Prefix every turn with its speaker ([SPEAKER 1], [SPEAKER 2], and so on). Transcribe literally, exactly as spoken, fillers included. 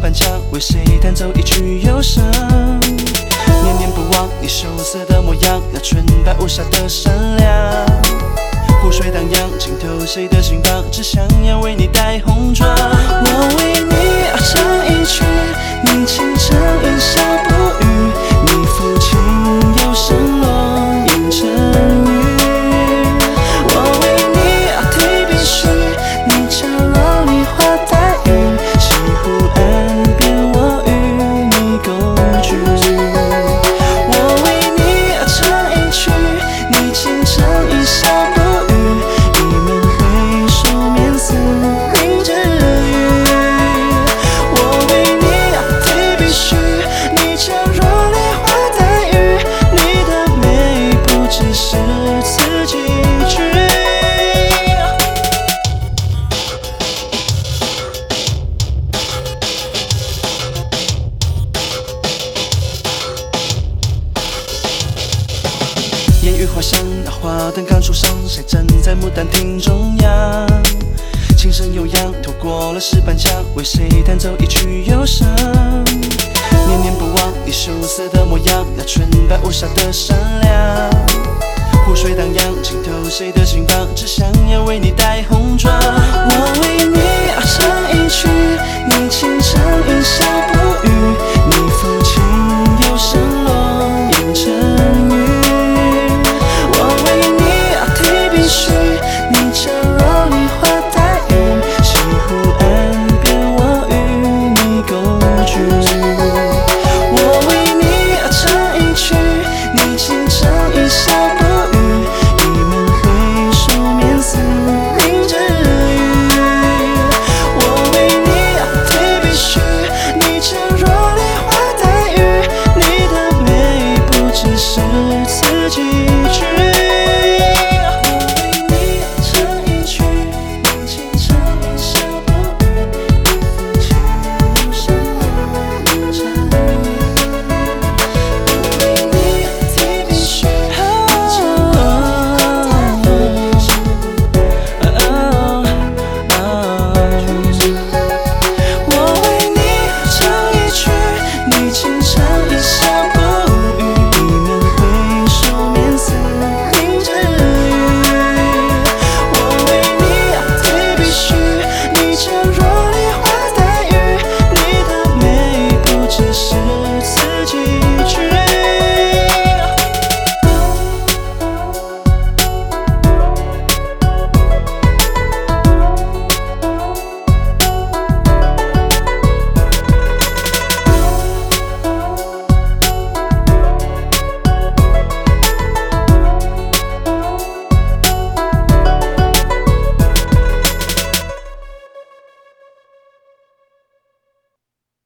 [SPEAKER 1] 板墙，为谁弹奏一曲忧伤？念念不忘你羞涩的模样，那纯白无瑕的善良。湖水荡漾，浸透谁的心房？只想要为你戴红妆。我为你而唱一曲，你倾城一笑不语，你抚琴忧伤落雁成雨。我为你而提笔序，你敲落梨花带雨，西湖岸边我与你共聚。我为你而唱一曲，你倾城一笑不语，一门回首面似凝脂雨。我为你而提笔序，你敲落梨花带雨，你的美不只是此几句。烟雨花香，那花灯刚初上，谁站在牡丹亭中央？琴声悠扬，透过了石板墙，为谁弹奏一曲忧伤？念念不忘你羞涩的模样，那纯白无瑕的善良。湖水荡漾，浸透谁的心房？只想要为你戴红妆。我为你而唱一曲，你倾城一笑